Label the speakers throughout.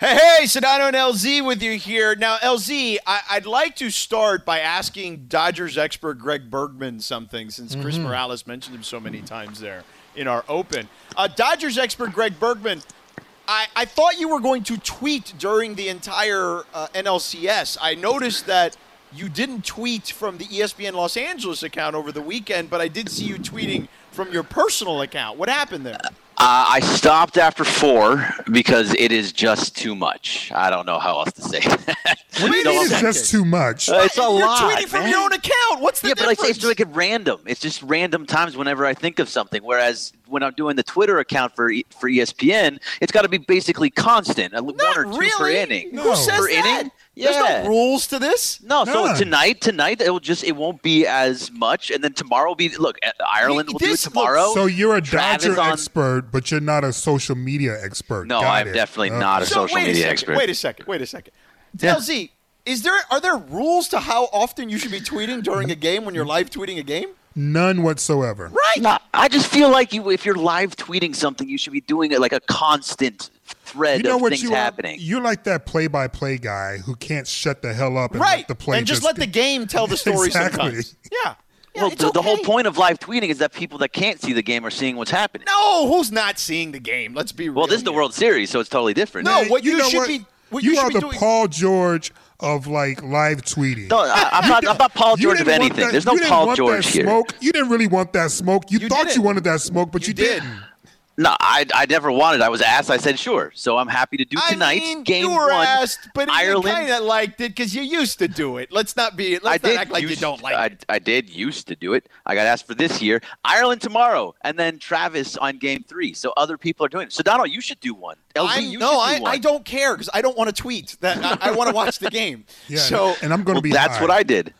Speaker 1: Hey, Sedano and LZ with you here. Now, LZ, I'd like to start by asking Dodgers expert Greg Bergman something, since Chris Morales mentioned him so many times there in our open. Dodgers expert Greg Bergman, I thought you were going to tweet during the entire NLCS. I noticed that you didn't tweet from the ESPN Los Angeles account over the weekend, but I did see you tweeting from your personal account. What happened there?
Speaker 2: I stopped after 4 because it is just too much. I don't know how else to say that.
Speaker 3: What do you mean it's just too much?
Speaker 2: It's a lot,
Speaker 1: You're tweeting from your own account. What's the difference?
Speaker 2: But I say it's like at random. It's just random times whenever I think of something. Whereas when I'm doing the Twitter account for ESPN, it's got to be basically constant. One or two per inning.
Speaker 1: No. Who says
Speaker 2: per
Speaker 1: that?
Speaker 2: inning?
Speaker 1: There's
Speaker 2: Yeah.
Speaker 1: no rules to this.
Speaker 2: No, so
Speaker 3: None.
Speaker 2: tonight it won't be as much, and then tomorrow will be. Look, Ireland will do it tomorrow.
Speaker 3: So you're a
Speaker 2: Travis
Speaker 3: Dodger
Speaker 2: on-
Speaker 3: expert, but you're not a social media expert.
Speaker 2: No,
Speaker 3: Got
Speaker 2: I'm
Speaker 3: it.
Speaker 2: definitely not a social media expert.
Speaker 1: Wait a second.
Speaker 2: Yeah.
Speaker 1: LZ, are there rules to how often you should be tweeting during a game when you're live tweeting a game?
Speaker 3: None whatsoever.
Speaker 1: Right.
Speaker 2: No, I just feel like if you're live tweeting something, you should be doing it like a constant thread
Speaker 3: You know
Speaker 2: of
Speaker 3: what
Speaker 2: things
Speaker 3: you
Speaker 2: happening.
Speaker 3: are? You're like that play-by-play guy who can't shut the hell up and
Speaker 1: Right.
Speaker 3: let the play
Speaker 1: and just let the game tell the story
Speaker 3: Exactly.
Speaker 1: sometimes. Yeah.
Speaker 2: Well,
Speaker 1: it's
Speaker 2: the whole
Speaker 1: okay.
Speaker 2: point of live tweeting is that people that can't see the game are seeing what's happening.
Speaker 1: No, who's not seeing the game? Let's be real.
Speaker 2: Well, this is the
Speaker 1: here.
Speaker 2: World Series, so it's totally different.
Speaker 1: No, what
Speaker 3: You
Speaker 1: you
Speaker 3: know
Speaker 1: should
Speaker 3: what?
Speaker 1: be. What
Speaker 3: You
Speaker 1: you should
Speaker 3: are
Speaker 1: be
Speaker 3: the
Speaker 1: doing.
Speaker 3: Paul George of like live tweeting.
Speaker 2: No, I'm not Paul George of anything. There's no Paul George here.
Speaker 3: Smoke. You didn't really want that smoke. You thought
Speaker 1: didn't.
Speaker 3: you wanted that smoke, but you
Speaker 1: did.
Speaker 3: didn't.
Speaker 2: No, I never wanted. I was asked. I said sure. So I'm happy to do tonight.
Speaker 1: I mean,
Speaker 2: Game
Speaker 1: you were
Speaker 2: 1,
Speaker 1: asked, but
Speaker 2: Ireland.
Speaker 1: you kind of liked it because you used to do it. Let's not act like you don't like it.
Speaker 2: I did used to do it. I got asked for this year. Ireland tomorrow, and then Travis on Game 3. So other people are doing it. So Donald, you should do one. LZ, you should do one.
Speaker 1: I don't care because I don't want to tweet. That I want to watch the game.
Speaker 3: Yeah,
Speaker 1: So
Speaker 3: and I'm going to be.
Speaker 2: That's
Speaker 3: high.
Speaker 2: what I did.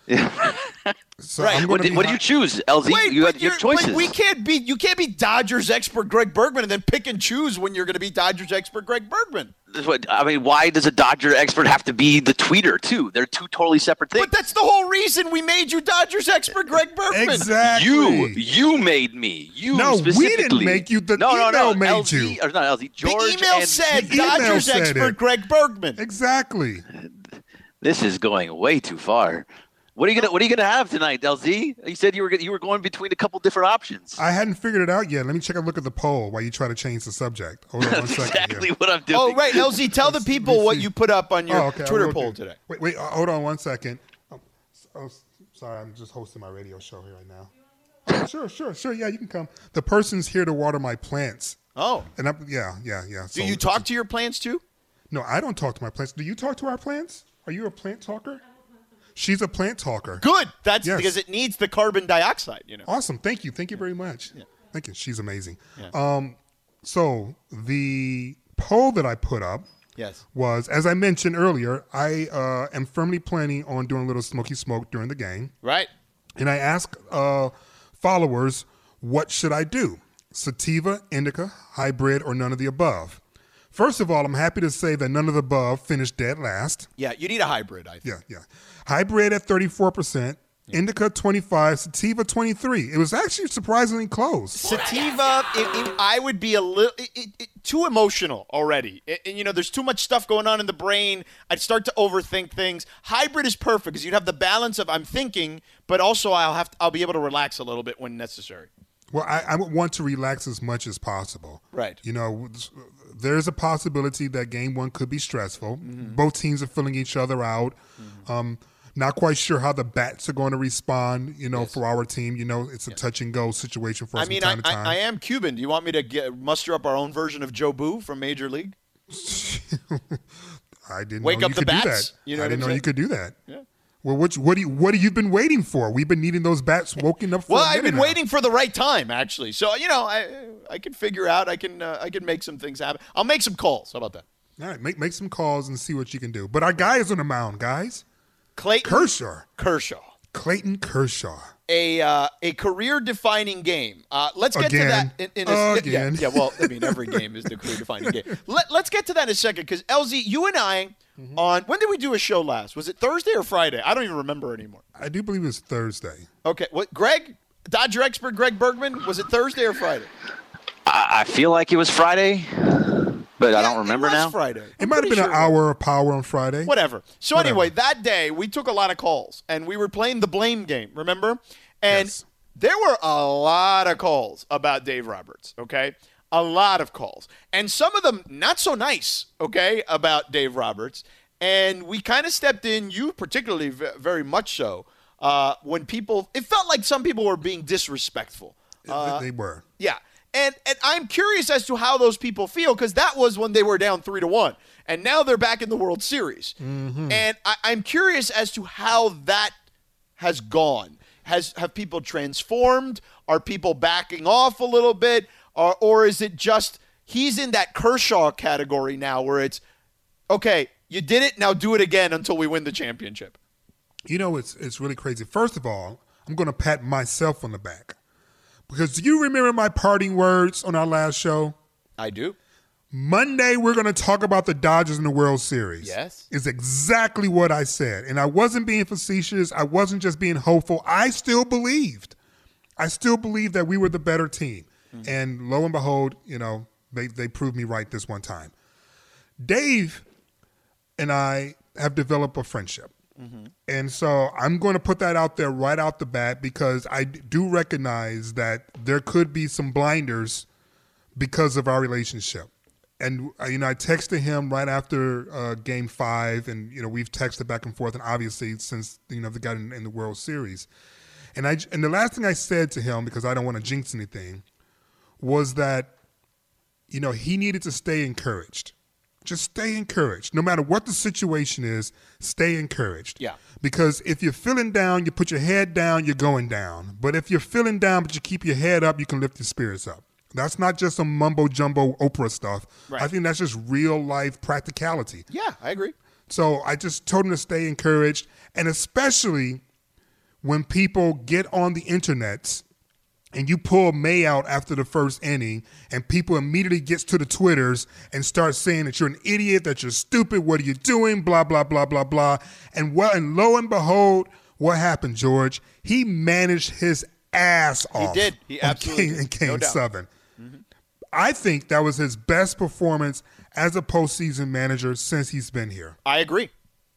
Speaker 3: So
Speaker 1: Right.
Speaker 3: I'm
Speaker 2: What
Speaker 3: gonna
Speaker 2: did
Speaker 3: be
Speaker 2: you
Speaker 3: high.
Speaker 2: choose, LZ?
Speaker 1: wait,
Speaker 2: you
Speaker 1: but
Speaker 2: had your
Speaker 1: you're-
Speaker 2: choices.
Speaker 1: but you can't be Dodgers expert Greg Bergman and then pick and choose when you're going to be Dodgers expert Greg Bergman.
Speaker 2: Why does a Dodger expert have to be the tweeter too? They're two totally separate things.
Speaker 1: But that's the whole reason we made you Dodgers expert Greg Bergman.
Speaker 3: Exactly.
Speaker 2: You made me. You
Speaker 3: No, we didn't
Speaker 2: specifically.
Speaker 3: make you. The
Speaker 2: no,
Speaker 3: email made
Speaker 2: LZ,
Speaker 3: you.
Speaker 2: Or not LZ.
Speaker 1: The
Speaker 2: George
Speaker 1: email
Speaker 2: and
Speaker 1: said
Speaker 3: The email
Speaker 1: Dodgers
Speaker 3: said
Speaker 1: expert
Speaker 3: it.
Speaker 1: Greg Bergman.
Speaker 3: Exactly.
Speaker 2: This is going way too far. What are you gonna have tonight, LZ? You said you were going between a couple different options.
Speaker 3: I hadn't figured it out yet. Let me check a look at the poll while you try to change the subject. Hold on one
Speaker 2: That's
Speaker 3: second.
Speaker 2: exactly
Speaker 3: here.
Speaker 2: what I'm doing.
Speaker 1: Oh, right, LZ, tell the people what you put up on your
Speaker 3: Oh, okay, I
Speaker 1: Twitter
Speaker 3: will
Speaker 1: poll
Speaker 3: do.
Speaker 1: today.
Speaker 3: Wait, hold on one second. Sorry, I'm just hosting my radio show here right now. Oh, sure. Yeah, you can come. The person's here to water my plants.
Speaker 1: Oh.
Speaker 3: And yeah.
Speaker 1: Do you talk to your plants too?
Speaker 3: No, I don't talk to my plants. Do you talk to our plants? Are you a plant talker? She's a plant talker.
Speaker 1: Good. That's
Speaker 3: Yes.
Speaker 1: because it needs the carbon dioxide, you know.
Speaker 3: Awesome. Thank you very much. Yeah. Thank you. She's amazing.
Speaker 1: Yeah.
Speaker 3: So the poll that I put up
Speaker 1: Yes.
Speaker 3: was, as I mentioned earlier, I am firmly planning on doing a little smoky smoke during the game.
Speaker 1: Right.
Speaker 3: And I asked followers, what should I do? Sativa, indica, hybrid, or none of the above? First of all, I'm happy to say that none of the above finished dead last.
Speaker 1: Yeah, you need a hybrid, I think.
Speaker 3: Yeah. Hybrid at 34%, indica 25, sativa 23. It was actually surprisingly close.
Speaker 1: Sativa, I would be a little too emotional already. There's too much stuff going on in the brain. I'd start to overthink things. Hybrid is perfect because you'd have the balance of I'm thinking, but also I'll be able to relax a little bit when necessary.
Speaker 3: Well, I would want to relax as much as possible.
Speaker 1: Right.
Speaker 3: There's a possibility that game 1 could be stressful.
Speaker 1: Mm-hmm.
Speaker 3: Both teams are filling each other out. Not quite sure how the bats are going to respond, for our team. It's a touch and go situation for us from time to time.
Speaker 1: I am Cuban. Do you want me to muster up our own version of Joe Boo from Major League?
Speaker 3: I didn't
Speaker 1: Wake
Speaker 3: know
Speaker 1: up
Speaker 3: you
Speaker 1: the
Speaker 3: could do
Speaker 1: bats?
Speaker 3: that.
Speaker 1: You know
Speaker 3: I
Speaker 1: what
Speaker 3: didn't
Speaker 1: I'm
Speaker 3: know you
Speaker 1: saying?
Speaker 3: could do that.
Speaker 1: Yeah.
Speaker 3: Well, what have you been waiting for? We've been needing those bats woken up for
Speaker 1: Well,
Speaker 3: a minute
Speaker 1: I've been
Speaker 3: now.
Speaker 1: waiting for the right time, actually. So, I can figure out. I can make some things happen. I'll make some calls. How about that?
Speaker 3: All right, make some calls and see what you can do. But our guy is on the mound, guys.
Speaker 1: Clayton
Speaker 3: Kershaw. Clayton Kershaw.
Speaker 1: A career-defining game. Let's get
Speaker 3: Again.
Speaker 1: to that.
Speaker 3: Again.
Speaker 1: Yeah, well, every game is the career-defining game. Let's get to that in a second because, LZ, you and I, when did we do a show last? Was it Thursday or Friday? I don't even remember anymore.
Speaker 3: I do believe it was Thursday.
Speaker 1: Okay, what? Greg, Dodger expert Greg Bergman, was it Thursday or Friday?
Speaker 2: I feel like it was Friday, but I don't remember now.
Speaker 1: Friday.
Speaker 3: It might have been an hour of power on Friday.
Speaker 1: Whatever. So anyway, that day we took a lot of calls, and we were playing the blame game, remember? And there were a lot of calls about Dave Roberts, okay? A lot of calls. And some of them not so nice, okay, about Dave Roberts. And we kind of stepped in, you particularly very much so, when people – it felt like some people were being disrespectful.
Speaker 3: They were.
Speaker 1: Yeah. And I'm curious as to how those people feel, because that was when they were down 3-1. And now they're back in the World Series. Mm-hmm. And I'm curious as to how that has gone. Have people transformed? Are people backing off a little bit? Or is it just he's in that Kershaw category now where it's, okay, you did it, now do it again until we win the championship?
Speaker 3: You know, it's really crazy. First of all, I'm going to pat myself on the back. Because do you remember my parting words on our last show?
Speaker 1: I do.
Speaker 3: Monday, we're going to talk about the Dodgers in the World Series.
Speaker 1: Yes.
Speaker 3: Is exactly what I said. And I wasn't being facetious. I wasn't just being hopeful. I still believed that we were the better team. Mm-hmm. And lo and behold, you know, they proved me right this one time. Dave and I have developed a friendship. Mm-hmm. And so I'm going to put that out there right out the bat because I do recognize that there could be some blinders because of our relationship. And, you know, I texted him right after Game 5, and, you know, we've texted back and forth, and obviously since, you know, they got in the World Series. And the last thing I said to him, because I don't want to jinx anything, was that, you know, he needed to stay encouraged. Just stay encouraged. No matter what the situation is, stay encouraged.
Speaker 1: Yeah.
Speaker 3: Because if you're feeling down, you put your head down, you're going down. But if you're feeling down but you keep your head up, you can lift your spirits up. That's not just some mumbo-jumbo Oprah stuff. Right. I think that's just real-life practicality.
Speaker 1: Yeah, I agree.
Speaker 3: So I just told him to stay encouraged, and especially when people get on the internet and you pull May out after the first inning, and people immediately gets to the Twitters and start saying that you're an idiot, that you're stupid, what are you doing, blah, blah, blah, blah, blah. And lo and behold, what happened, George? He managed his ass off.
Speaker 1: He did. He absolutely
Speaker 3: did. In Game 7. Mm-hmm. I think that was his best performance as a postseason manager since he's been here.
Speaker 1: I agree.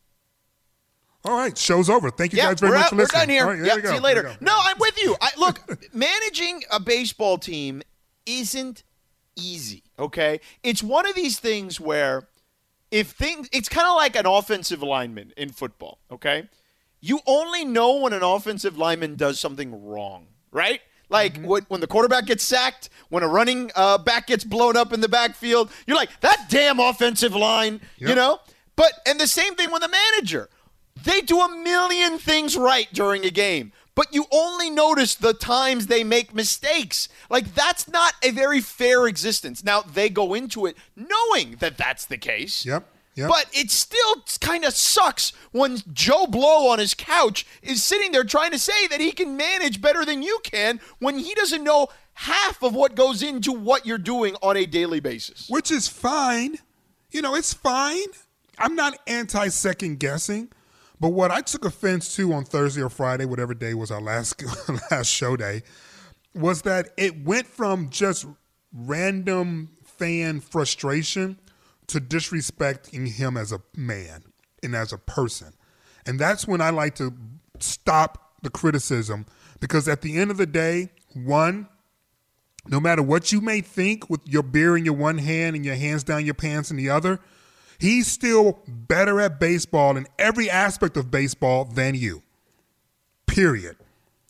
Speaker 3: All right, show's over. Thank you guys very much for listening.
Speaker 1: We're done here.
Speaker 3: All right,
Speaker 1: see you later. No, I'm with you. Look, managing a baseball team isn't easy, okay? It's one of these things where it's kind of like an offensive lineman in football, okay? You only know when an offensive lineman does something wrong, right? Like when the quarterback gets sacked, when a running back gets blown up in the backfield, you're like, that damn offensive line, you know? And the same thing with the manager. They do a million things right during a game, but you only notice the times they make mistakes. Like, that's not a very fair existence. Now, they go into it knowing that that's the case.
Speaker 3: Yep.
Speaker 1: But it still kind of sucks when Joe Blow on his couch is sitting there trying to say that he can manage better than you can when he doesn't know half of what goes into what you're doing on a daily basis.
Speaker 3: Which is fine. You know, it's fine. I'm not anti-second guessing. But what I took offense to on Thursday or Friday, whatever day was our last show day, was that it went from just random fan frustration to disrespecting him as a man and as a person. And that's when I like to stop the criticism, because at the end of the day, one, no matter what you may think with your beer in your one hand and your hands down your pants in the other, he's still better at baseball in every aspect of baseball than you. Period.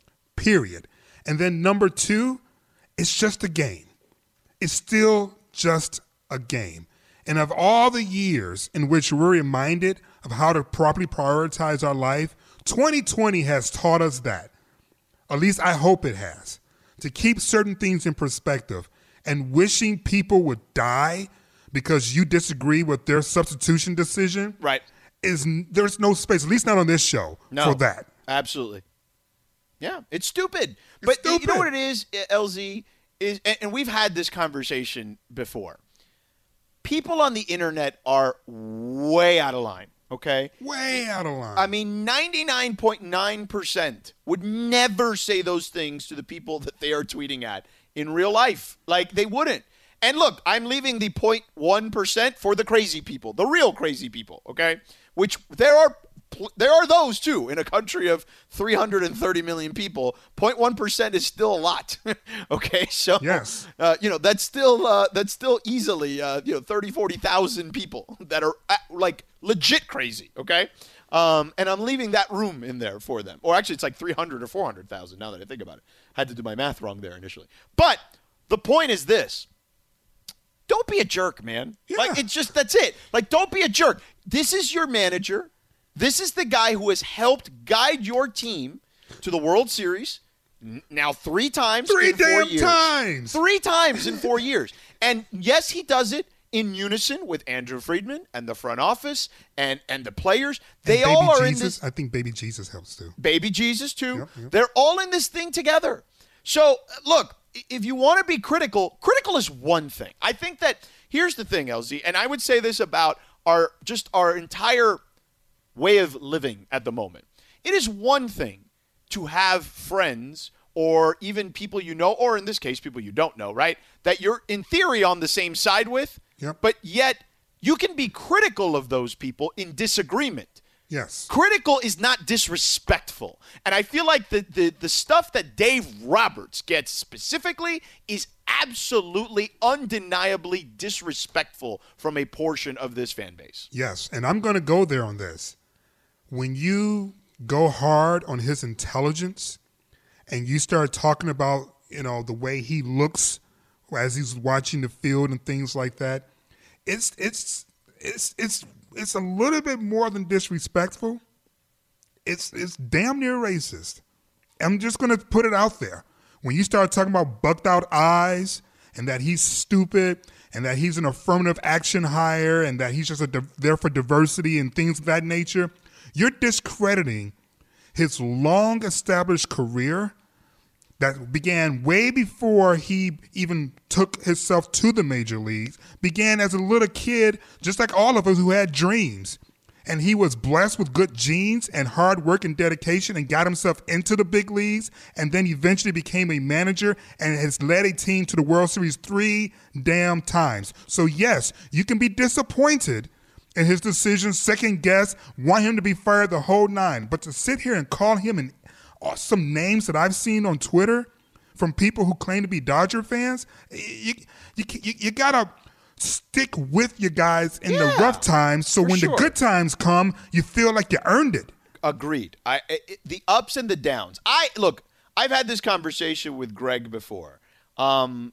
Speaker 3: And then number two, it's just a game. It's still just a game. And of all the years in which we're reminded of how to properly prioritize our life, 2020 has taught us that. At least I hope it has. To keep certain things in perspective, and wishing people would die because you disagree with their substitution decision,
Speaker 1: right?
Speaker 3: There's no space, at least not on this show, for that.
Speaker 1: Absolutely. Yeah, it's stupid. But you know what it is, LZ, is, and we've had this conversation before. People on the internet are way out of line, okay?
Speaker 3: Way out of line.
Speaker 1: I mean, 99.9% would never say those things to the people that they are tweeting at in real life. Like, they wouldn't. And look, I'm leaving the 0.1% for the crazy people, the real crazy people, okay? Which there are those too in a country of 330 million people. 0.1% is still a lot. Okay, so
Speaker 3: yes,
Speaker 1: that's still easily 30, 40,000 people that are like legit crazy. Okay, and I'm leaving that room in there for them. Or actually, it's like 300 or 400,000 now that I think about it. Had to do my math wrong there initially. But the point is this. Don't be a jerk, man. Yeah. Like, it's just, that's it. Like, don't be a jerk. This is your manager. This is the guy who has helped guide your team to the World Series now 3 times in 4 years.
Speaker 3: 3 times.
Speaker 1: 3 times in 4 years. And yes, he does it in unison with Andrew Friedman and the front office and the players. They all are in this.
Speaker 3: I think Baby Jesus helps too.
Speaker 1: Baby Jesus too. Yep. They're all in this thing together. So, look, if you want to be critical is one thing. I think that here's the thing, LZ, and I would say this about our entire way of living at the moment. It is one thing to have friends or even people you know, or in this case, people you don't know, right? That you're in theory on the same side with, but yet you can be critical of those people in disagreement.
Speaker 3: Yes.
Speaker 1: Critical is not disrespectful. And I feel like the stuff that Dave Roberts gets specifically is absolutely, undeniably disrespectful from a portion of this fan base.
Speaker 3: Yes, and I'm going to go there on this. When you go hard on his intelligence and you start talking about, the way he looks as he's watching the field and things like that, it's a little bit more than disrespectful. It's damn near racist. I'm just going to put it out there. When you start talking about bucked out eyes and that he's stupid and that he's an affirmative action hire and that he's just there for diversity and things of that nature, you're discrediting his long-established career that began way before he even took himself to the major leagues, began as a little kid, just like all of us who had dreams. And he was blessed with good genes and hard work and dedication and got himself into the big leagues and then eventually became a manager and has led a team to the World Series 3 damn times. So yes, you can be disappointed in his decisions, second guess, want him to be fired the whole 9. But to sit here and call him some names that I've seen on Twitter from people who claim to be Dodger fans, you gotta stick with your guys in the rough times, so when the good times come, you feel like you earned it.
Speaker 1: Agreed. The ups and the downs. I've had this conversation with Greg before. And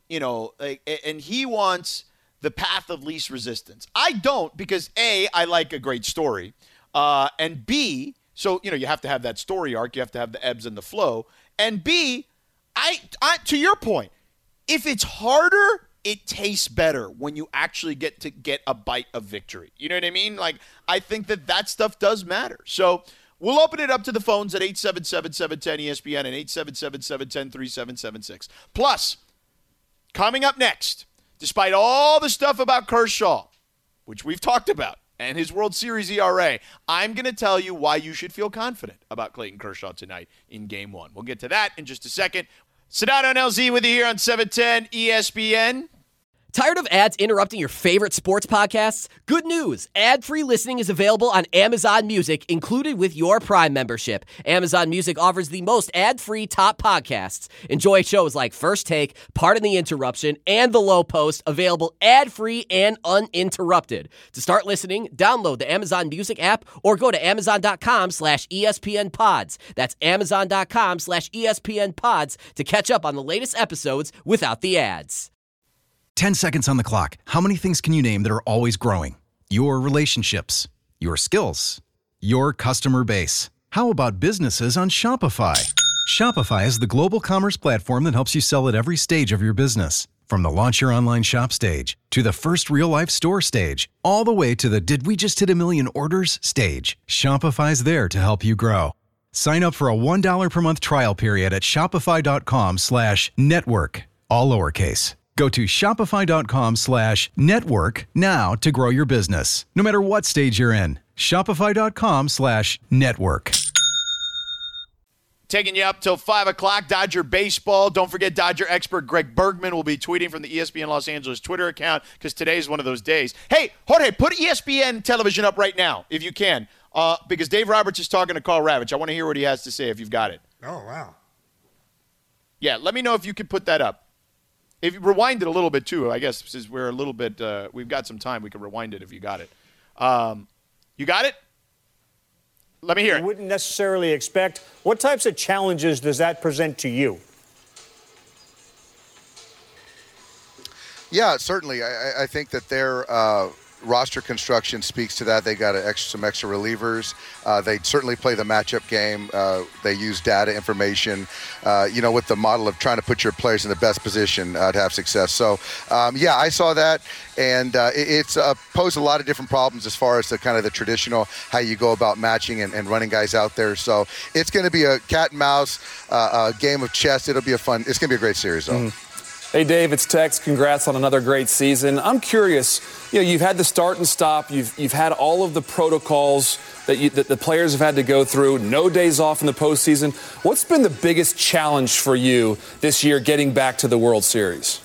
Speaker 1: he wants the path of least resistance. I don't, because A, I like a great story, and B, so, you have to have that story arc. You have to have the ebbs and the flow. And B, I to your point, if it's harder, it tastes better when you actually get a bite of victory. You know what I mean? Like, I think that stuff does matter. So we'll open it up to the phones at 877-710-ESPN and 877-710-3776. Plus, coming up next, despite all the stuff about Kershaw, which we've talked about, and his World Series ERA, I'm going to tell you why you should feel confident about Clayton Kershaw tonight in Game 1. We'll get to that in just a second. Sedano and LZ with you here on 710 ESPN.
Speaker 4: Tired of ads interrupting your favorite sports podcasts? Good news! Ad-free listening is available on Amazon Music, included with your Prime membership. Amazon Music offers the most ad-free top podcasts. Enjoy shows like First Take, Pardon the Interruption, and The Low Post, available ad-free and uninterrupted. To start listening, download the Amazon Music app or go to Amazon.com/ESPN Pods. That's Amazon.com/ESPN Pods to catch up on the latest episodes without the ads.
Speaker 5: 10 seconds on the clock. How many things can you name that are always growing? Your relationships, your skills, your customer base. How about businesses on Shopify? Shopify is the global commerce platform that helps you sell at every stage of your business. From the launch your online shop stage, to the first real-life store stage, all the way to the did we just hit a million orders stage. Shopify's there to help you grow. Sign up for a $1 per month trial period at shopify.com/network, all lowercase. Go to shopify.com/network now to grow your business, no matter what stage you're in. Shopify.com/network.
Speaker 1: Taking you up till 5 o'clock, Dodger baseball. Don't forget Dodger expert Greg Bergman will be tweeting from the ESPN Los Angeles Twitter account because today is one of those days. Hey, Jorge, put ESPN television up right now if you can because Dave Roberts is talking to Carl Ravitch. I want to hear what he has to say if you've got it.
Speaker 3: Oh, wow.
Speaker 1: Yeah, let me know if you could put that up. If you rewind it a little bit too, I guess since we're a little bit, we've got some time, we can rewind it if you got it. You got it? Let me hear it.
Speaker 6: You wouldn't necessarily expect. What types of challenges does that present to you?
Speaker 7: Yeah, certainly. I think that their roster construction speaks to that. They got some extra relievers. They certainly play the matchup game. They use data information, with the model of trying to put your players in the best position to have success. So, yeah, I saw that. And it's posed a lot of different problems as far as the kind of the traditional how you go about matching and running guys out there. So it's going to be a cat and mouse, a game of chess. It's going to be a great series, though.
Speaker 8: Hey, Dave, it's Tex. Congrats on another great season. I'm curious, you've had the start and stop. You've had all of the protocols that the players have had to go through, no days off in the postseason. What's been the biggest challenge for you this year getting back to the World Series?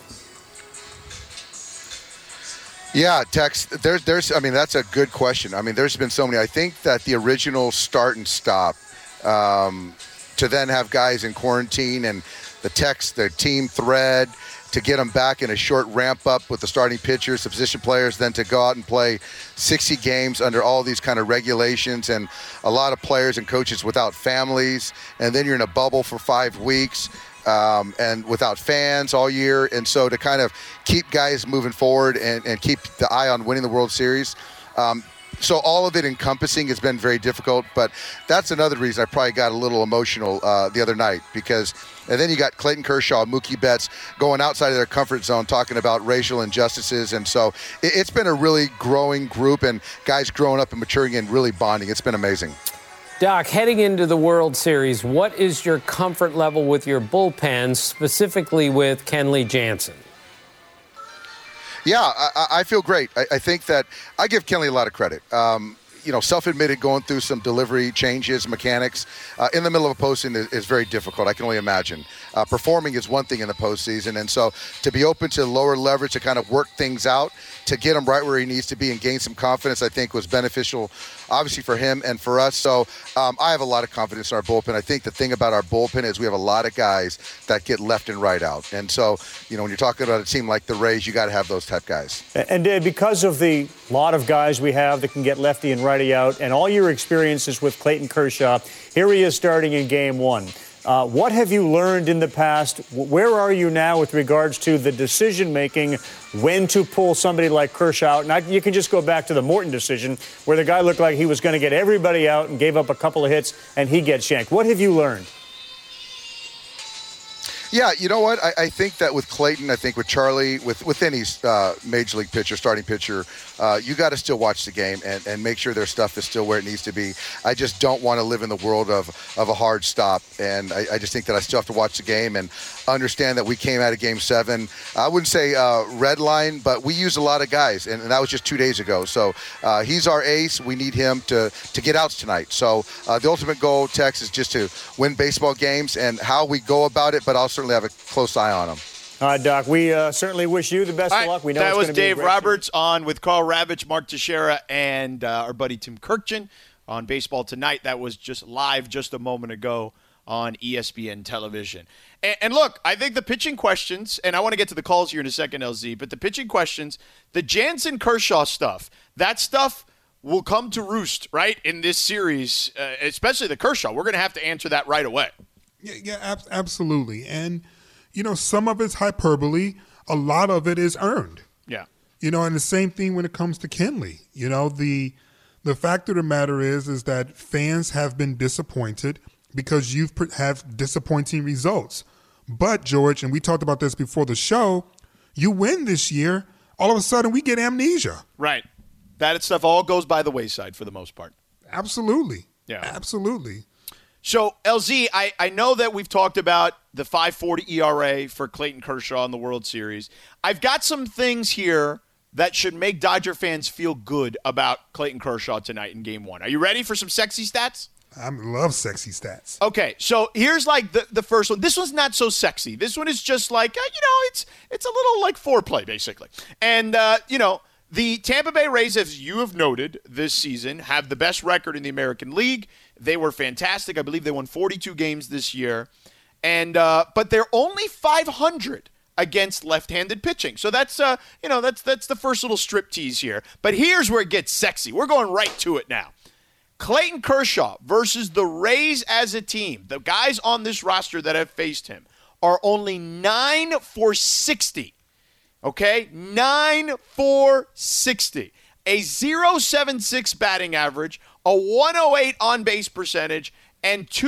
Speaker 7: Yeah, Tex, that's a good question. I mean, there's been so many. I think that the original start and stop to then have guys in quarantine and the team thread to get them back in a short ramp up with the starting pitchers, the position players, then to go out and play 60 games under all these kind of regulations and a lot of players and coaches without families. And then you're in a bubble for 5 weeks. And without fans all year. And so to kind of keep guys moving forward and keep the eye on winning the World Series. So all of it encompassing has been very difficult. But that's another reason I probably got a little emotional the other night and then you got Clayton Kershaw, Mookie Betts going outside of their comfort zone talking about racial injustices. And so it's been a really growing group and guys growing up and maturing and really bonding. It's been amazing.
Speaker 9: Doc, heading into the World Series, what is your comfort level with your bullpen, specifically with Kenley Jansen?
Speaker 7: Yeah, I feel great. I think that I give Kenley a lot of credit. Self-admitted going through some delivery changes, mechanics in the middle of a postseason is very difficult. I can only imagine. Performing is one thing in the postseason, and so to be open to lower leverage to kind of work things out, to get him right where he needs to be and gain some confidence, I think was beneficial, obviously for him and for us. So I have a lot of confidence in our bullpen. I think the thing about our bullpen is we have a lot of guys that get left and right out. And so, when you're talking about a team like the Rays, you got to have those type guys.
Speaker 6: And Dave, because of the lot of guys we have that can get lefty and righty out and all your experiences with Clayton Kershaw, here he is starting in Game 1. What have you learned in the past? Where are you now with regards to the decision-making, when to pull somebody like Kershaw out? And you can just go back to the Morton decision where the guy looked like he was going to get everybody out and gave up a couple of hits, and he gets shanked. What have you learned?
Speaker 7: Yeah, you know what? I think that with Clayton, I think with Charlie, with any major league pitcher, starting pitcher, you got to still watch the game and make sure their stuff is still where it needs to be. I just don't want to live in the world of a hard stop. And I just think that I still have to watch the game and understand that we came out of Game 7. I wouldn't say red line, but we used a lot of guys. And that was just 2 days ago. So he's our ace. We need him to get outs tonight. So the ultimate goal, Tex, is just to win baseball games and how we go about it, but also certainly have a close eye on him.
Speaker 6: All right, Doc, we certainly wish you the best of luck. We know
Speaker 1: that
Speaker 6: it's
Speaker 1: was
Speaker 6: going to be
Speaker 1: Dave Roberts on with Carl Ravitch, Mark Teixeira, and our buddy Tim Kirkjian on Baseball Tonight. That was just live just a moment ago on ESPN television. And look, I think the pitching questions, and I want to get to the calls here in a second, LZ, but the pitching questions, the Jansen-Kershaw stuff, that stuff will come to roost, right, in this series, especially the Kershaw. We're going to have to answer that right away.
Speaker 3: Yeah, absolutely. And, some of it's hyperbole. A lot of it is earned.
Speaker 1: Yeah.
Speaker 3: And the same thing when it comes to Kenley. The fact of the matter is that fans have been disappointed because you've have disappointing results. But, George, and we talked about this before the show, you win this year, all of a sudden we get amnesia.
Speaker 1: Right. That stuff all goes by the wayside for the most part.
Speaker 3: Absolutely.
Speaker 1: Yeah.
Speaker 3: Absolutely.
Speaker 1: So, LZ, I know that we've talked about the 5.40 ERA for Clayton Kershaw in the World Series. I've got some things here that should make Dodger fans feel good about Clayton Kershaw tonight in Game 1. Are you ready for some sexy stats?
Speaker 3: I love sexy stats.
Speaker 1: Okay, so here's like the first one. This one's not so sexy. This one is just like, it's a little like foreplay, basically. And, the Tampa Bay Rays, as you have noted this season, have the best record in the American League. They were fantastic. I believe they won 42 games this year. And but they're only 500 against left-handed pitching. So that's that's the first little strip tease here. But here's where it gets sexy. We're going right to it now. Clayton Kershaw versus the Rays as a team. The guys on this roster that have faced him are only 9 for 60. Okay? 9 for 60. A .076 batting average, a 108 on-base percentage, and a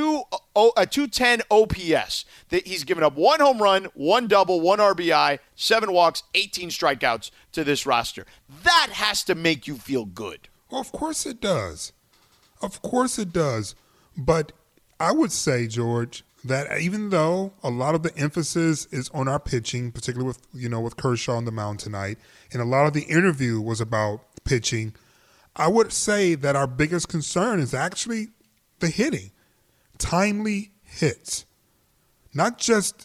Speaker 1: 210 OPS. He's given up 1 home run, 1 double, 1 RBI, 7 walks, 18 strikeouts to this roster. That has to make you feel good.
Speaker 3: Well, of course it does. Of course it does. But I would say, George, that even though a lot of the emphasis is on our pitching, particularly with Kershaw on the mound tonight, and a lot of the interview was about pitching, I would say that our biggest concern is actually the hitting. Timely hits. Not just,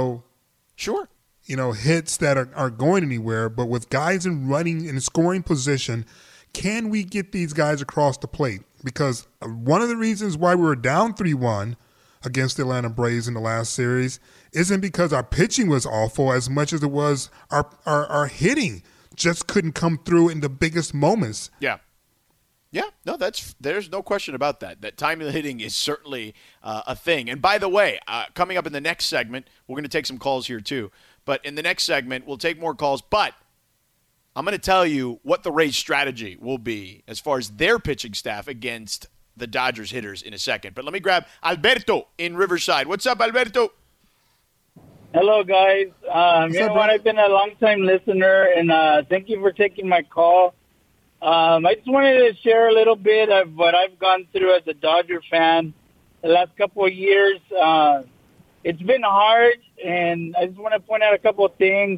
Speaker 1: Sure.
Speaker 3: Hits that are going anywhere, but with guys in running and scoring position, can we get these guys across the plate? Because one of the reasons why we were down 3-1 against the Atlanta Braves in the last series isn't because our pitching was awful as much as it was our hitting just couldn't come through in the biggest moments.
Speaker 1: Yeah. Yeah, no, there's no question about that. That timely hitting is certainly a thing. And by the way, coming up in the next segment, we're going to take some calls here too. But in the next segment, we'll take more calls. But I'm going to tell you what the Rays' strategy will be as far as their pitching staff against the Dodgers hitters in a second. But let me grab Alberto in Riverside. What's up, Alberto?
Speaker 10: Hello, guys. I've been a long-time listener, and thank you for taking my call. I just wanted to share a little bit of what I've gone through as a Dodger fan the last couple of years. It's been hard, and I just want to point out a couple of things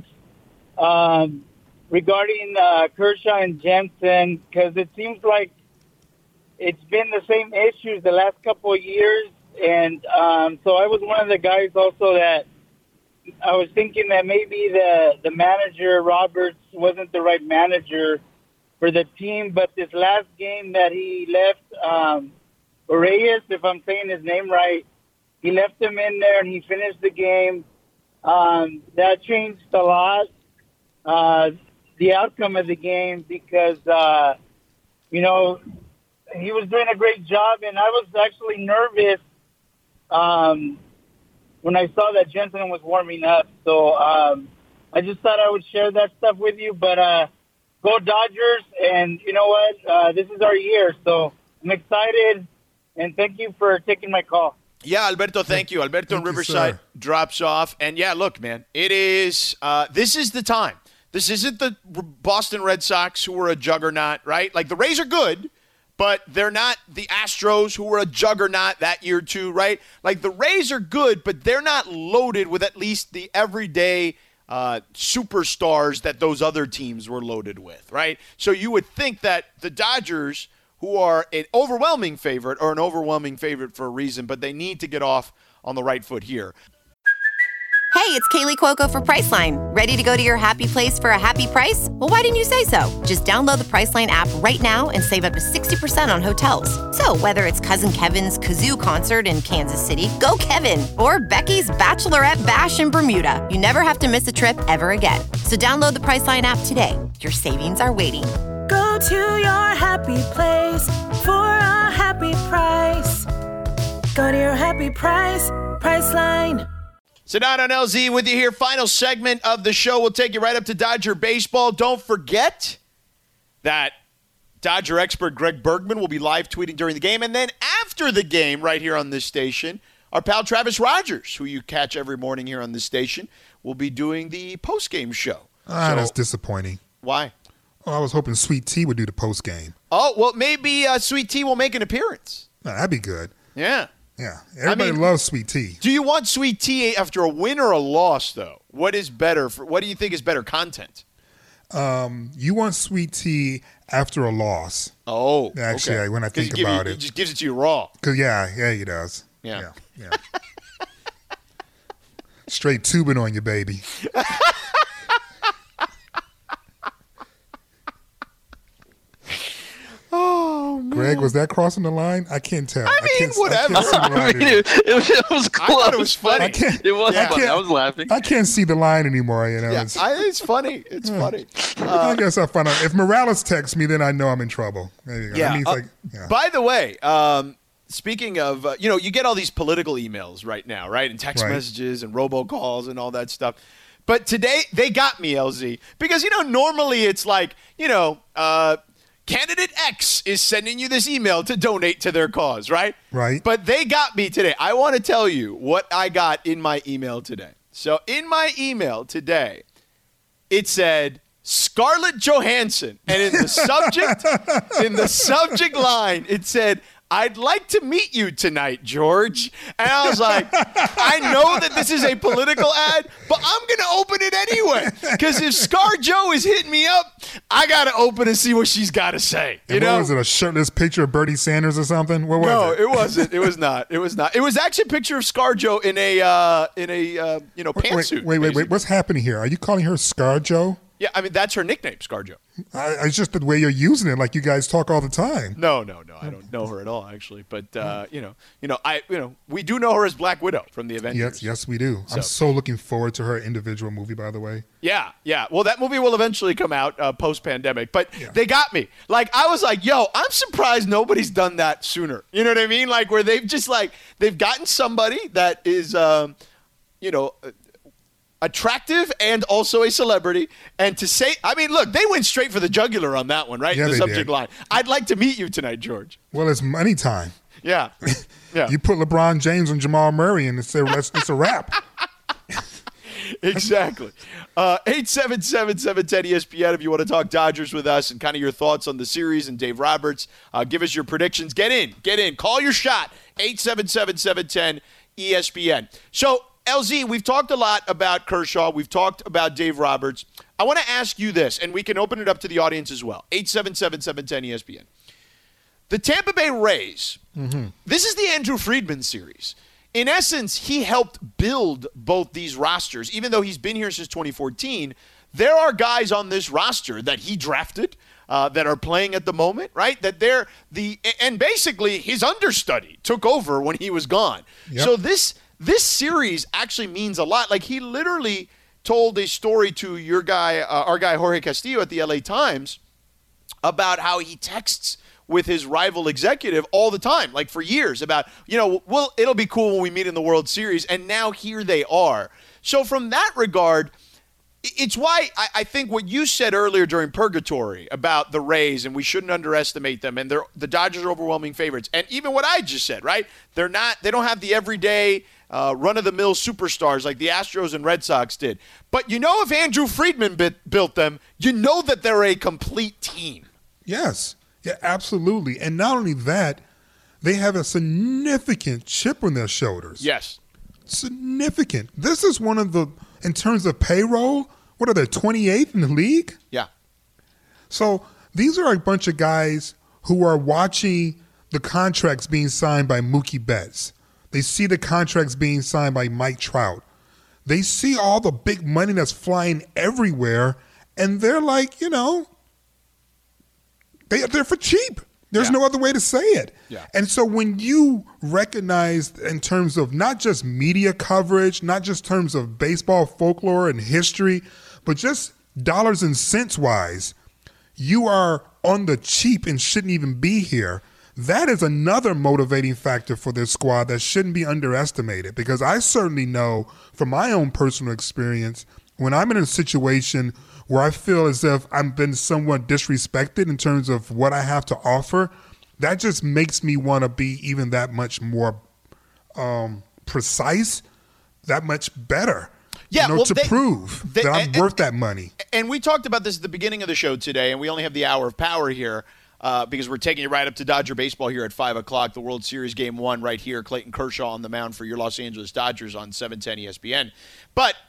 Speaker 10: regarding Kershaw and Jensen, because it seems like it's been the same issues the last couple of years. And so I was one of the guys also that I was thinking that maybe the manager, Roberts, wasn't the right manager for the team. But this last game that he left, Reyes, if I'm saying his name right, he left him in there and he finished the game. That changed a lot, the outcome of the game, because, he was doing a great job. And I was actually nervous when I saw that Jensen was warming up. So I just thought I would share that stuff with you. But go Dodgers, and you know what? This is our year, so I'm excited, and thank you for taking my call.
Speaker 1: Yeah, Alberto, thank you. Alberto in Riverside drops off. And, yeah, look, man, it is this is the time. This isn't the Boston Red Sox who are a juggernaut, right? Like, the Rays are good, but they're not the Astros who were a juggernaut that year too, right? Like, the Rays are good, but they're not loaded with at least the everyday superstars that those other teams were loaded with, right? So you would think that the Dodgers, who are an overwhelming favorite, are an overwhelming favorite for a reason, but they need to get off on the right foot here.
Speaker 11: Hey, it's Kaylee Cuoco for Priceline. Ready to go to your happy place for a happy price? Well, why didn't you say so? Just download the Priceline app right now and save up to 60% on hotels. So whether it's Cousin Kevin's Kazoo Concert in Kansas City, go Kevin, or Becky's Bachelorette Bash in Bermuda, you never have to miss a trip ever again. So download the Priceline app today. Your savings are waiting.
Speaker 12: Go to your happy place for a happy price. Go to your happy price, Priceline.
Speaker 1: Sedano and LZ with you here. Final segment of the show. We'll take you right up to Dodger baseball. Don't forget that Dodger expert Greg Bergman will be live tweeting during the game. And then after the game, right here on this station, our pal Travis Rogers, who you catch every morning here on this station, will be doing the post-game show.
Speaker 3: That's disappointing.
Speaker 1: Why?
Speaker 3: Well, I was hoping Sweet Tea would do the post-game.
Speaker 1: Oh, well, maybe Sweet Tea will make an appearance.
Speaker 3: No, that'd be good.
Speaker 1: Yeah.
Speaker 3: Yeah, everybody loves Sweet Tea.
Speaker 1: Do you want Sweet Tea after a win or a loss, though? What is better? What do you think is better content?
Speaker 3: You want sweet tea after a loss.
Speaker 1: Oh,
Speaker 3: actually,
Speaker 1: okay.
Speaker 3: when I think about it.
Speaker 1: He just gives it to you raw.
Speaker 3: Cause yeah, he does.
Speaker 1: Yeah.
Speaker 3: Straight tubing on you, baby.
Speaker 1: Oh, man.
Speaker 3: Greg, was that crossing the line? I can't tell.
Speaker 1: I mean, whatever.
Speaker 2: It was close.
Speaker 1: I thought it was funny.
Speaker 2: It was funny. I was laughing.
Speaker 3: I can't see the line anymore.
Speaker 1: Yeah, it's funny. It's funny.
Speaker 3: I guess I'll find out. If Morales texts me, then I know I'm in trouble. There you go.
Speaker 1: Yeah.
Speaker 3: That means
Speaker 1: By the way, speaking of, you get all these political emails right now, right? And text messages and robocalls and all that stuff. But today, they got me, LZ. Because, normally it's like, Candidate X is sending you this email to donate to their cause, right?
Speaker 3: Right.
Speaker 1: But they got me today. I want to tell you what I got in my email today. So in my email today, it said Scarlett Johansson. And in the subject line, it said, I'd like to meet you tonight, George. And I was like, I know that this is a political ad, but I'm going to open it anyway. Because if ScarJo is hitting me up, I got to open and see what she's got to say.
Speaker 3: What was it, a shirtless picture of Bernie Sanders or something? What was
Speaker 1: No,
Speaker 3: it?
Speaker 1: it wasn't. It was not. It was not. It was actually a picture of ScarJo in a pantsuit.
Speaker 3: Wait. What's happening here? Are you calling her ScarJo?
Speaker 1: Yeah, I mean, that's her nickname, ScarJo.
Speaker 3: It's just the way you're using it, like you guys talk all the time.
Speaker 1: No, I don't know her at all, actually. But we do know her as Black Widow from the Avengers.
Speaker 3: Yes, we do. I'm so looking forward to her individual movie, by the way.
Speaker 1: Yeah. Well, that movie will eventually come out post-pandemic, but they got me. Like, I was like, yo, I'm surprised nobody's done that sooner. You know what I mean? Like, where they've just they've gotten somebody that is, attractive and also a celebrity, and to say, I mean, look, they went straight for the jugular on that one, right?
Speaker 3: Yeah,
Speaker 1: the
Speaker 3: they
Speaker 1: subject
Speaker 3: did.
Speaker 1: line. I'd like to meet you tonight, George.
Speaker 3: Well, it's money time.
Speaker 1: Yeah.
Speaker 3: You put LeBron James and Jamal Murray and it's a wrap.
Speaker 1: Exactly. 877-710-ESPN if you want to talk Dodgers with us and kind of your thoughts on the series and Dave Roberts. Give us your predictions. Get in. Call your shot. 877-710-ESPN. So, LZ, we've talked a lot about Kershaw. We've talked about Dave Roberts. I want to ask you this, and we can open it up to the audience as well. 877-710-ESPN. The Tampa Bay Rays, this is the Andrew Friedman series. In essence, he helped build both these rosters. Even though he's been here since 2014, there are guys on this roster that he drafted that are playing at the moment, right? That and basically his understudy took over when he was gone.
Speaker 3: Yep.
Speaker 1: So this series actually means a lot. Like, he literally told a story to our guy Jorge Castillo at the LA Times about how he texts with his rival executive all the time, like for years, about, it'll be cool when we meet in the World Series. And now here they are. So from that regard, it's why I think what you said earlier during Purgatory about the Rays, and we shouldn't underestimate them, and the Dodgers are overwhelming favorites. And even what I just said, right? They don't have the everyday run-of-the-mill superstars like the Astros and Red Sox did. But if Andrew Friedman built them, you know that they're a complete team.
Speaker 3: Yes. Yeah, absolutely. And not only that, they have a significant chip on their shoulders.
Speaker 1: Yes.
Speaker 3: Significant. This is one of the, in terms of payroll, what are they, 28th in the league?
Speaker 1: Yeah.
Speaker 3: So these are a bunch of guys who are watching the contracts being signed by Mookie Betts. They see the contracts being signed by Mike Trout. They see all the big money that's flying everywhere, and they're like, they're for cheap. There's no other way to say it.
Speaker 1: Yeah.
Speaker 3: And so when you recognize in terms of not just media coverage, not just terms of baseball folklore and history, but just dollars and cents wise, you are on the cheap and shouldn't even be here. That is another motivating factor for this squad that shouldn't be underestimated, because I certainly know from my own personal experience, when I'm in a situation where I feel as if I've been somewhat disrespected in terms of what I have to offer, that just makes me want to be even that much more precise, that much better.
Speaker 1: Yeah,
Speaker 3: to prove that I'm worth that money.
Speaker 1: And we talked about this at the beginning of the show today, and we only have the hour of power here because we're taking it right up to Dodger baseball here at 5 o'clock, the World Series Game 1 right here. Clayton Kershaw on the mound for your Los Angeles Dodgers on 710 ESPN. But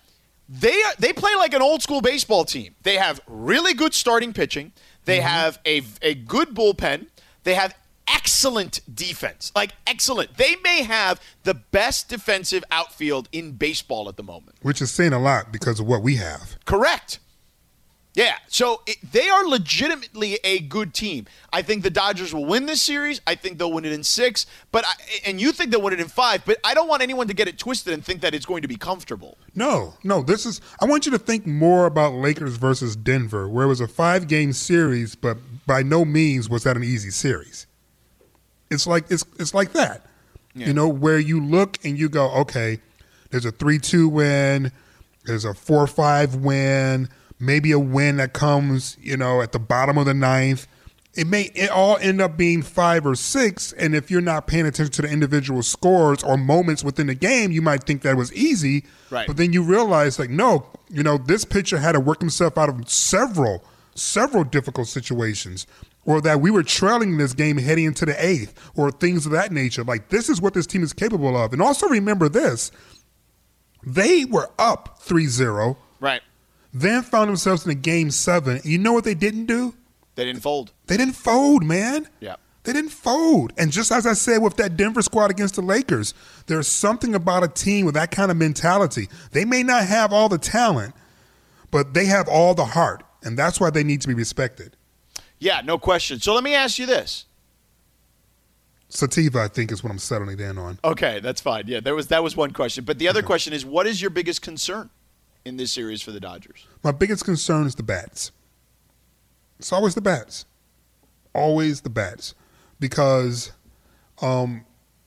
Speaker 1: they play like an old school baseball team. They have really good starting pitching. They have a good bullpen. They have excellent defense, like excellent. They may have the best defensive outfield in baseball at the moment.
Speaker 3: Which is saying a lot because of what we have.
Speaker 1: Correct. Yeah, so they are legitimately a good team. I think the Dodgers will win this series. I think they'll win it in 6, and you think they'll win it in 5, but I don't want anyone to get it twisted and think that it's going to be comfortable.
Speaker 3: No, I want you to think more about Lakers versus Denver, where it was a 5-game series, but by no means was that an easy series. It's like that, where you look and you go, okay, there's a 3-2 win, there's a 4-5 win, maybe a win that comes, at the bottom of the 9th. It all end up being 5 or 6, and if you're not paying attention to the individual scores or moments within the game, you might think that was easy.
Speaker 1: Right.
Speaker 3: But then you realize, no, this pitcher had to work himself out of several difficult situations, or that we were trailing this game heading into the 8th, or things of that nature. Like, this is what this team is capable of. And also remember this. They were up 3-0.
Speaker 1: Right.
Speaker 3: Then found themselves in a game 7. You know what they didn't do?
Speaker 1: They didn't fold.
Speaker 3: They didn't fold, man.
Speaker 1: Yeah.
Speaker 3: They didn't fold. And just as I said with that Denver squad against the Lakers, there's something about a team with that kind of mentality. They may not have all the talent, but they have all the heart. And that's why they need to be respected.
Speaker 1: Yeah, no question. So let me ask you this.
Speaker 3: Sativa, I think, is what I'm settling in on.
Speaker 1: Okay, that's fine. Yeah, that was one question. But the other question is, what is your biggest concern in this series for the Dodgers?
Speaker 3: My biggest concern is the bats. It's always the bats. Always the bats. Because our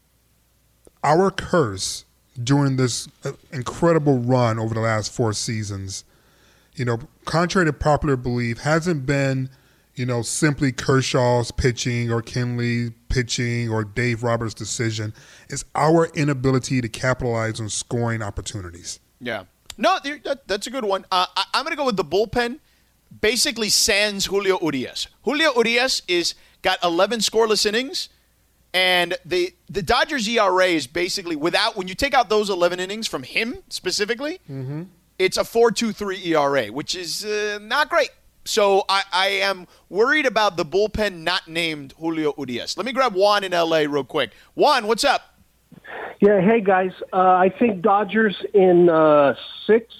Speaker 3: curse during this incredible run over the last 4 seasons, contrary to popular belief, hasn't been, simply Kershaw's pitching or Kenley pitching or Dave Roberts' decision. It's our inability to capitalize on scoring opportunities.
Speaker 1: Yeah. No, that's a good one. I'm going to go with the bullpen. Basically, sans Julio Urias. Julio Urias got 11 scoreless innings, and the Dodgers' ERA is basically when you take out those 11 innings from him specifically, it's a 4.23 ERA, which is not great. So I am worried about the bullpen not named Julio Urias. Let me grab Juan in L.A. real quick. Juan, what's up?
Speaker 13: Yeah, hey, guys. I think Dodgers in 6,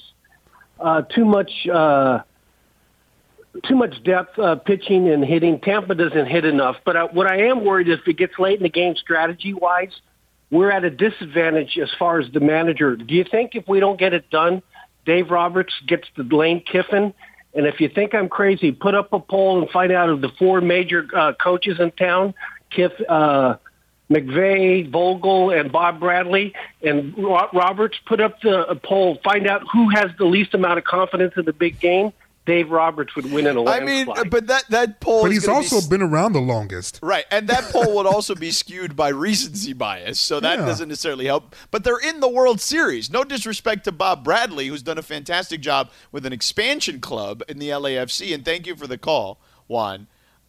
Speaker 13: too much depth pitching and hitting. Tampa doesn't hit enough. But what I am worried is if it gets late in the game strategy-wise, we're at a disadvantage as far as the manager. Do you think if we don't get it done, Dave Roberts gets the Lane Kiffin? And if you think I'm crazy, put up a poll and find out of the 4 major coaches in town, McVay, Vogel, and Bob Bradley, and Roberts, put up a poll, find out who has the least amount of confidence in the big game. Dave Roberts would win in a landslide.
Speaker 1: But that poll.
Speaker 3: But he's also been around the longest,
Speaker 1: right? And that poll would also be skewed by recency bias, so that doesn't necessarily help. But they're in the World Series. No disrespect to Bob Bradley, who's done a fantastic job with an expansion club in the LAFC. And thank you for the call, Juan.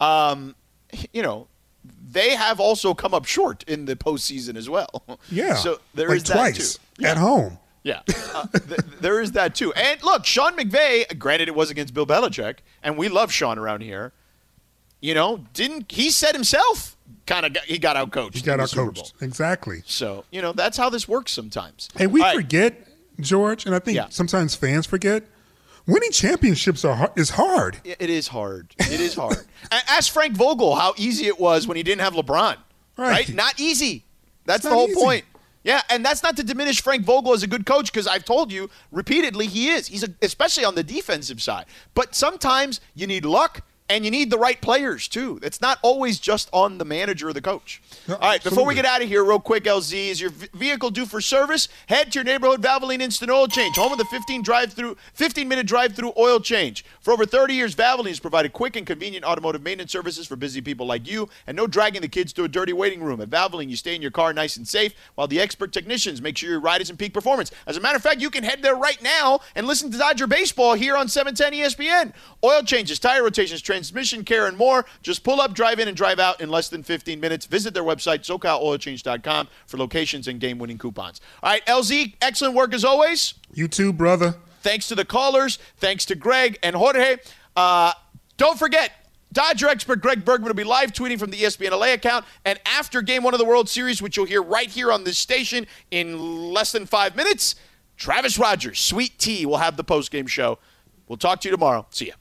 Speaker 1: They have also come up short in the postseason as well.
Speaker 3: Yeah,
Speaker 1: so there is
Speaker 3: twice
Speaker 1: that too.
Speaker 3: At home.
Speaker 1: Yeah, there is that too. And look, Sean McVay, granted it was against Bill Belichick, and we love Sean around here. He said himself he got outcoached.
Speaker 3: He got outcoached. Exactly.
Speaker 1: So, that's how this works sometimes.
Speaker 3: And we forget, George, and I think sometimes fans forget, winning championships is hard.
Speaker 1: It is hard. It is hard. Ask Frank Vogel how easy it was when he didn't have LeBron. Right? Not easy. That's the whole point. Yeah, and that's not to diminish Frank Vogel as a good coach, because I've told you repeatedly he is. He's especially on the defensive side. But sometimes you need luck and you need the right players too. It's not always just on the manager or the coach.
Speaker 3: No,
Speaker 1: all right, before we get out of here, real quick, LZ, is your vehicle due for service? Head to your neighborhood Valvoline Instant Oil Change, home of the 15-minute drive-through oil change. For over 30 years, Valvoline has provided quick and convenient automotive maintenance services for busy people like you, and no dragging the kids to a dirty waiting room. At Valvoline, you stay in your car nice and safe, while the expert technicians make sure your ride is in peak performance. As a matter of fact, you can head there right now and listen to Dodger Baseball here on 710 ESPN. Oil changes, tire rotations, transmission care, and more. Just pull up, drive in, and drive out in less than 15 minutes. Visit their website, SoCalOilChange.com, for locations and game-winning coupons. All right, LZ, excellent work as always.
Speaker 3: You too, brother.
Speaker 1: Thanks to the callers. Thanks to Greg and Jorge. Don't forget, Dodger expert Greg Bergman will be live tweeting from the ESPN LA account. And after Game 1 of the World Series, which you'll hear right here on this station in less than 5 minutes, Travis Rogers, Sweet Tea, will have the postgame show. We'll talk to you tomorrow. See ya.